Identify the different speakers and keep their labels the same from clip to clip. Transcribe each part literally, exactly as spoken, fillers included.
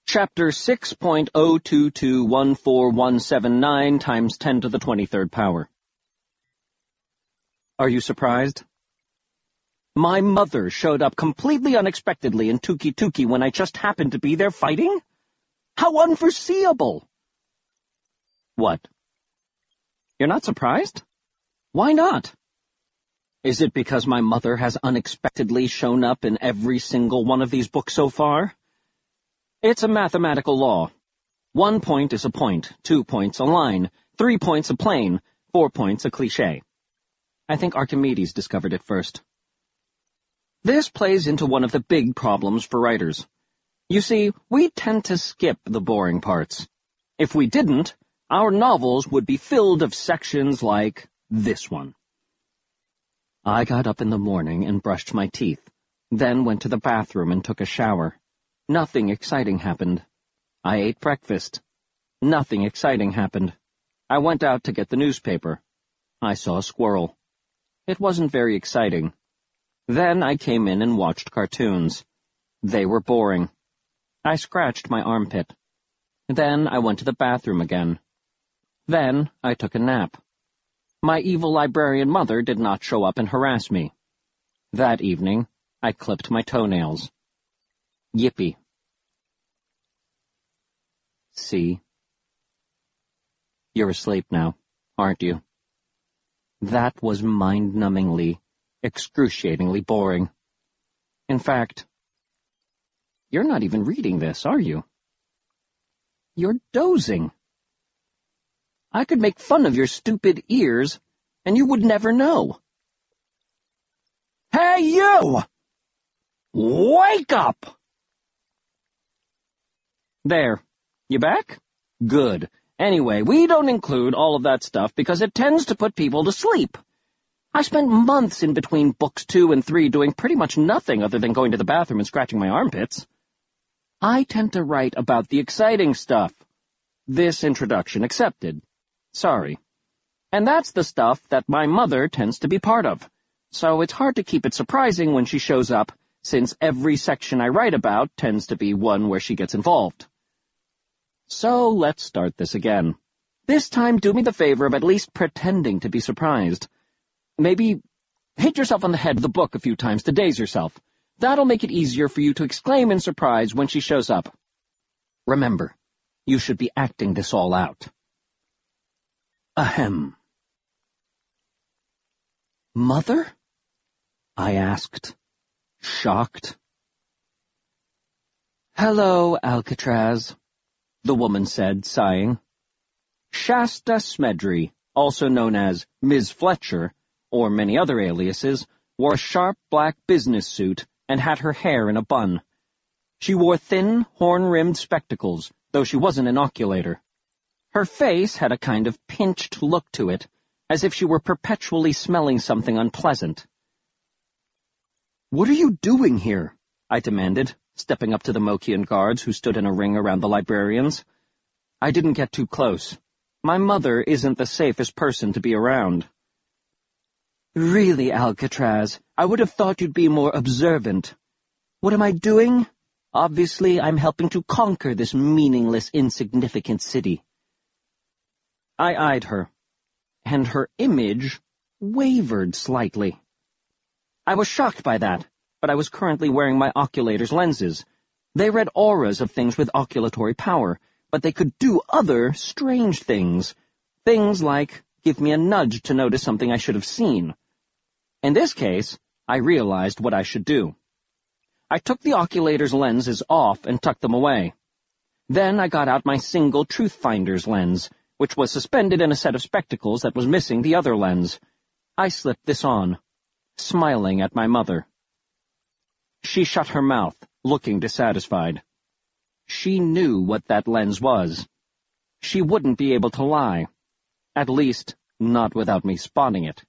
Speaker 1: Chapter six point oh two two one four one seven nine times ten to the twenty-third power. Are you surprised? My mother showed up completely unexpectedly in Tuki Tuki when I just happened to be there fighting? How unforeseeable! What? You're not surprised? Why not? Is it because my mother has unexpectedly shown up in every single one of these books so far? It's a mathematical law. One point is a point, two points a line, three points a plane, four points a cliché. I think Archimedes discovered it first. This plays into one of the big problems for writers. You see, we tend to skip the boring parts. If we didn't, our novels would be filled of sections like this one. I got up in the morning and brushed my teeth, then went to the bathroom and took a shower. Nothing exciting happened. I ate breakfast. Nothing exciting happened. I went out to get the newspaper. I saw a squirrel. It wasn't very exciting. Then I came in and watched cartoons. They were boring. I scratched my armpit. Then I went to the bathroom again. Then I took a nap. My evil librarian mother did not show up and harass me. That evening, I clipped my toenails. Yippee. See? You're asleep now, aren't you? That was mind-numbingly, excruciatingly boring. In fact, you're not even reading this, are you? You're dozing. I could make fun of your stupid ears, and you would never know. Hey, you! Wake up! There. You back? Good. Anyway, we don't include all of that stuff because it tends to put people to sleep. I spent months in between books two and three doing pretty much nothing other than going to the bathroom and scratching my armpits. I tend to write about the exciting stuff. This introduction accepted. Sorry. And that's the stuff that my mother tends to be part of. So it's hard to keep it surprising when she shows up, since every section I write about tends to be one where she gets involved. So let's start this again. This time do me the favor of at least pretending to be surprised. Maybe hit yourself on the head with the book a few times to daze yourself. That'll make it easier for you to exclaim in surprise when she shows up. Remember, you should be acting this all out. Ahem. Mother? I asked, shocked. Hello, Alcatraz, the woman said, sighing. Shasta Smedry, also known as Miz Fletcher, or many other aliases, wore a sharp black business suit and had her hair in a bun. She wore thin, horn-rimmed spectacles, though she wasn't an oculator. Her face had a kind of pinched look to it, as if she were perpetually smelling something unpleasant. "What are you doing here?" I demanded, stepping up to the Mokian guards who stood in a ring around the librarians. I didn't get too close. My mother isn't the safest person to be around. Really, Alcatraz, I would have thought you'd be more observant. What am I doing? Obviously, I'm helping to conquer this meaningless, insignificant city. I eyed her, and her image wavered slightly. I was shocked by that, but I was currently wearing my oculator's lenses. They read auras of things with oculatory power, but they could do other strange things. Things like give me a nudge to notice something I should have seen. In this case, I realized what I should do. I took the oculator's lenses off and tucked them away. Then I got out my single Truthfinder's lens, which was suspended in a set of spectacles that was missing the other lens. I slipped this on, smiling at my mother. She shut her mouth, looking dissatisfied. She knew what that lens was. She wouldn't be able to lie. At least, not without me spotting it.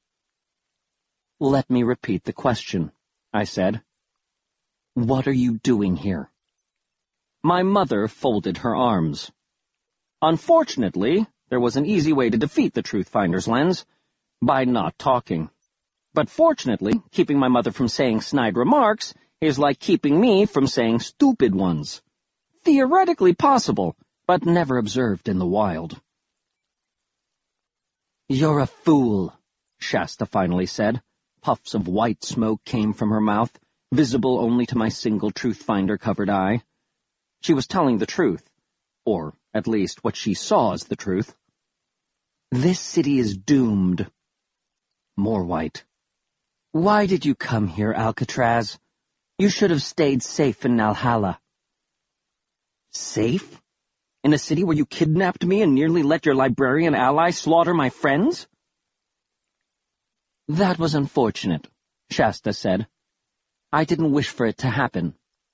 Speaker 1: Let me repeat the question, I said. What are you doing here? My mother folded her arms. Unfortunately, there was an easy way to defeat the Truthfinder's lens, by not talking. But fortunately, keeping my mother from saying snide remarks is like keeping me from saying stupid ones. theoretically possible, but never observed in the wild. "You're a fool," Shasta finally said. Puffs of white smoke came from her mouth, visible only to my single truth-finder-covered eye. She was telling the truth, or at least what she saw as the truth. "This city is doomed." More white. "Why did you come here, Alcatraz? You should have stayed safe in Nalhalla." "Safe? In a city where you kidnapped me and nearly let your librarian ally slaughter my friends?" "That was unfortunate," Shasta said. "I didn't wish for it to happen."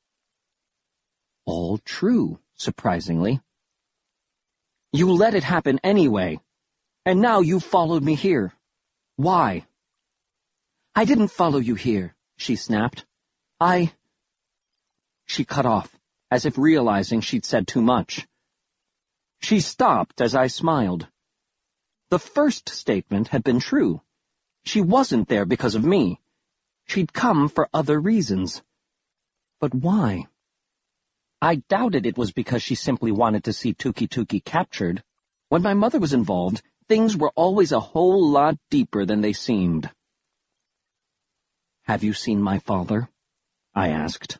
Speaker 1: All true, surprisingly. "You let it happen anyway, and now you followed me here. Why?" "I didn't follow you here," she snapped. I... She cut off, as if realizing she'd said too much. She stopped as I smiled. The first statement had been true. She wasn't there because of me. She'd come for other reasons. But why? I doubted it was because she simply wanted to see Tuki Tuki captured. When my mother was involved, things were always a whole lot deeper than they seemed. "Have you seen my father?" I asked.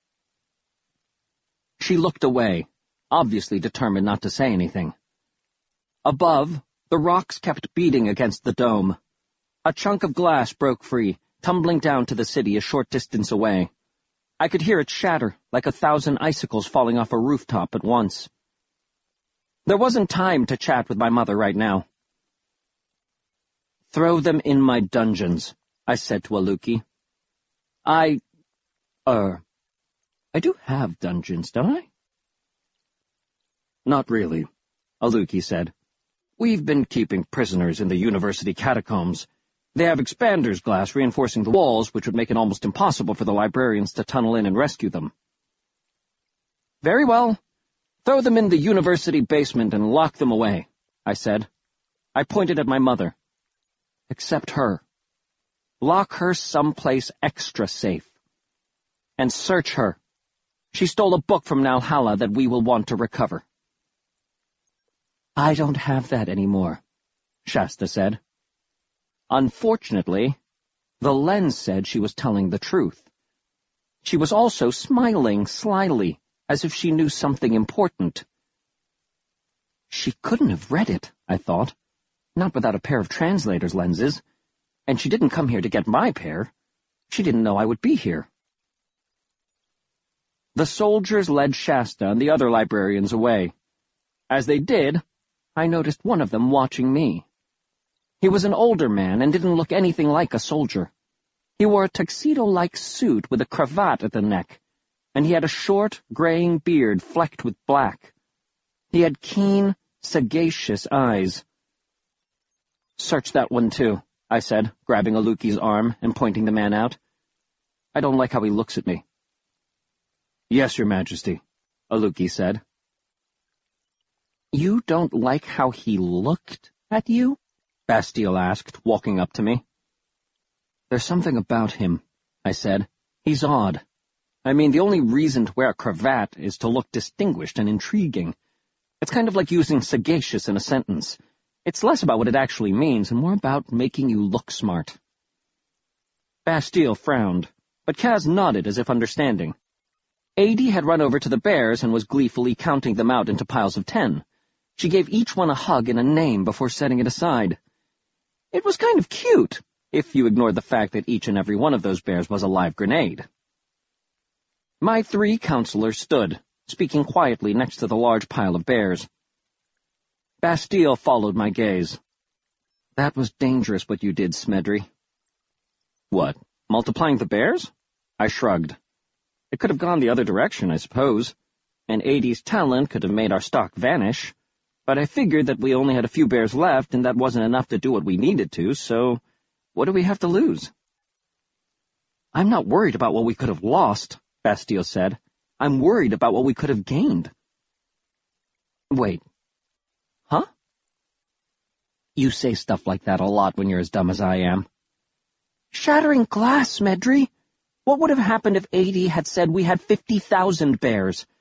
Speaker 1: She looked away, obviously determined not to say anything. Above, the rocks kept beating against the dome. A chunk of glass broke free, tumbling down to the city a short distance away. I could hear it shatter, like a thousand icicles falling off a rooftop at once. There wasn't time to chat with my mother right now. "Throw them in my dungeons," I said to Aluki. I, er, I do have dungeons, don't I? "Not really," Aluki said. "We've been keeping prisoners in the university catacombs. They have expander's glass reinforcing the walls, which would make it almost impossible for the librarians to tunnel in and rescue them." "Very well. Throw them in the university basement and lock them away," I said. I pointed at my mother. "Except her. Lock her someplace extra safe. And search her. She stole a book from Nalhalla that we will want to recover." "I don't have that anymore," Shasta said. Unfortunately, the lens said she was telling the truth. She was also smiling slyly, as if she knew something important. She couldn't have read it, I thought, not without a pair of translator's lenses, and she didn't come here to get my pair. She didn't know I would be here. The soldiers led Shasta and the other librarians away. As they did, I noticed one of them watching me. He was an older man and didn't look anything like a soldier. He wore a tuxedo-like suit with a cravat at the neck, and he had a short, graying beard flecked with black. He had keen, sagacious eyes. "Search that one, too," I said, grabbing Aluki's arm and pointing the man out. "I don't like how he looks at me." "Yes, Your Majesty," Aluki said. "You don't like how he looked at you?" Bastille asked, walking up to me. "There's something about him," I said. "He's odd. I mean, the only reason to wear a cravat is to look distinguished and intriguing. It's kind of like using sagacious in a sentence. It's less about what it actually means and more about making you look smart." Bastille frowned, but Kaz nodded as if understanding. Adie had run over to the bears and was gleefully counting them out into piles of ten. She gave each one a hug and a name before setting it aside. It was kind of cute, if you ignored the fact that each and every one of those bears was a live grenade. My three counselors stood, speaking quietly next to the large pile of bears. Bastille followed my gaze. "That was dangerous what you did, Smedry." "What, multiplying the bears?" I shrugged. "It could have gone the other direction, I suppose, and Adie's talent could have made our stock vanish. But I figured that we only had a few bears left, and that wasn't enough to do what we needed to, so what do we have to lose?" "I'm not worried about what we could have lost," Bastille said. "I'm worried about what we could have gained." "Wait. Huh?" "You say stuff like that a lot when you're as dumb as I am." "Shattering glass, Medri. What would have happened if Adie had said we had fifty thousand bears?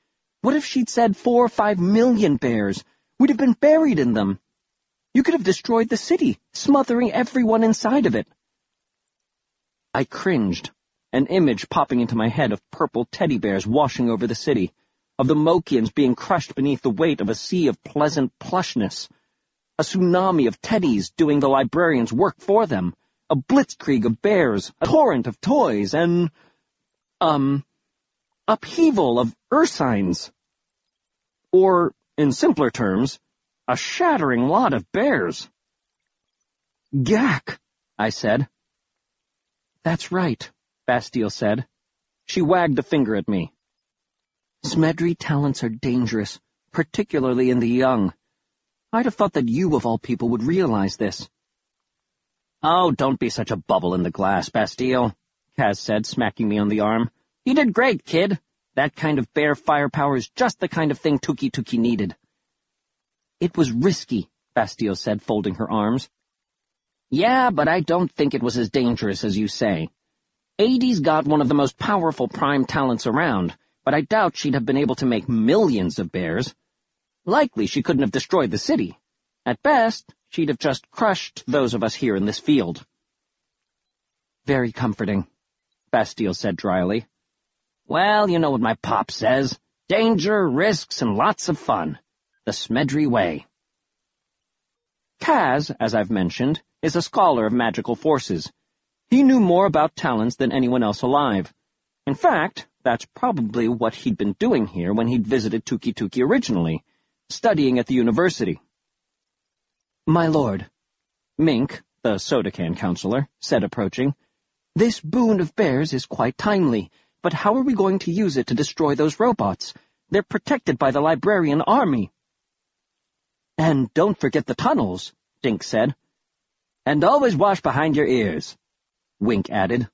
Speaker 1: What if she'd said four or five million bears? We'd have been buried in them. You could have destroyed the city, smothering everyone inside of it. I cringed, an image popping into my head of purple teddy bears washing over the city, of the Mokians being crushed beneath the weight of a sea of pleasant plushness, a tsunami of teddies doing the librarian's work for them, a blitzkrieg of bears, a torrent of toys, and, um, upheaval of ursines. Or, in simpler terms, a shattering lot of bears. Gack, I said. That's right, Bastille said. She wagged a finger at me. Smedri talents are dangerous, particularly in the young. I'd have thought that you, of all people, would realize this. Oh, don't be such a bubble in the glass, Bastille, Kaz said, smacking me on the arm. You did great, kid. That kind of bear firepower is just the kind of thing Tuki Tuki needed. It was risky, Bastille said, folding her arms. Yeah, but I don't think it was as dangerous as you say. Adie's got one of the most powerful prime talents around, but I doubt she'd have been able to make millions of bears. Likely she couldn't have destroyed the city. At best, she'd have just crushed those of us here in this field. Very comforting, Bastille said dryly. Well, you know what my pop says. Danger, risks, and lots of fun. The Smedri way. Kaz, as I've mentioned, is a scholar of magical forces. He knew more about talents than anyone else alive. In fact, that's probably what he'd been doing here when he'd visited Tuki Tuki originally, studying at the university. My lord, Mink, the soda can counselor, said approaching, this boon of bears is quite timely, but how are we going to use it to destroy those robots? They're protected by the librarian army. And don't forget the tunnels, Dink said. And always wash behind your ears, Wink added.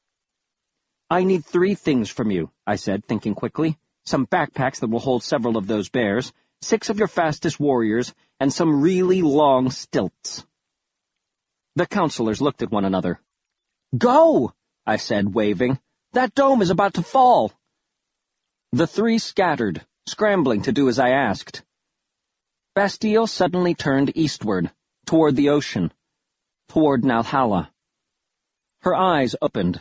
Speaker 1: I need three things from you, I said, thinking quickly. Some backpacks that will hold several of those bears, six of your fastest warriors, and some really long stilts. The counselors looked at one another. Go, I said, waving. That dome is about to fall. The three scattered, scrambling to do as I asked. Bastille suddenly turned eastward, toward the ocean, toward Nalhalla. Her eyes opened.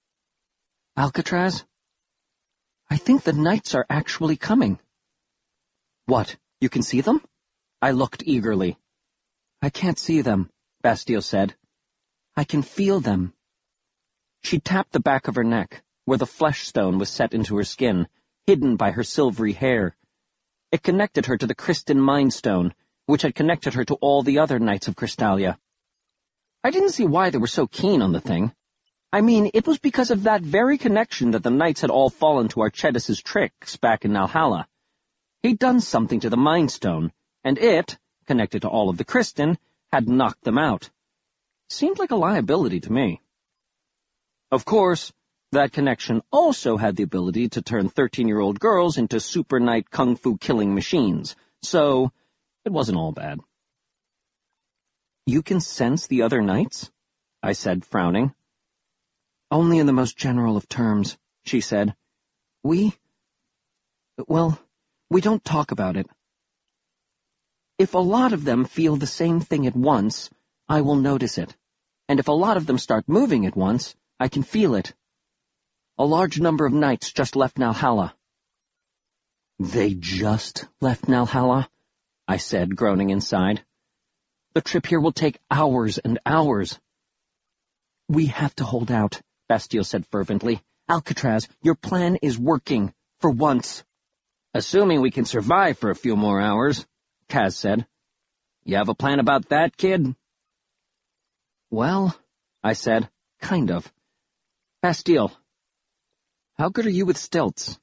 Speaker 1: Alcatraz? I think the knights are actually coming. What, you can see them? I looked eagerly. I can't see them, Bastille said. I can feel them. She tapped the back of her neck, where the flesh stone was set into her skin, hidden by her silvery hair. It connected her to the Kristin Mind Stone, which had connected her to all the other Knights of Crystallia. I didn't see why they were so keen on the thing. I mean, it was because of that very connection that the Knights had all fallen to Archettis' tricks back in Nalhalla. He'd done something to the Mind Stone, and it, connected to all of the Kristin, had knocked them out. Seemed like a liability to me. Of course, that connection also had the ability to turn thirteen-year-old girls into super knight kung fu killing machines, so it wasn't all bad. You can sense the other knights? I said, frowning. Only in the most general of terms, she said. We... well, we don't talk about it. If a lot of them feel the same thing at once, I will notice it. And if a lot of them start moving at once, I can feel it. A large number of knights just left Nalhalla. They just left Nalhalla? I said, groaning inside. The trip here will take hours and hours. We have to hold out, Bastille said fervently. Alcatraz, your plan is working, for once. Assuming we can survive for a few more hours, Kaz said. You have a plan about that, kid? Well, I said, kind of. Bastille, how good are you with stilts?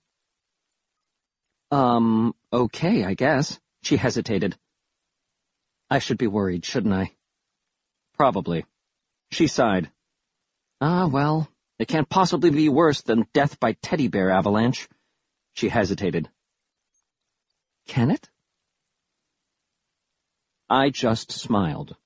Speaker 1: Um, okay, I guess. She hesitated. I should be worried, shouldn't I? Probably. She sighed. Ah, well, it can't possibly be worse than death by teddy bear avalanche. She hesitated. Can it? I just smiled.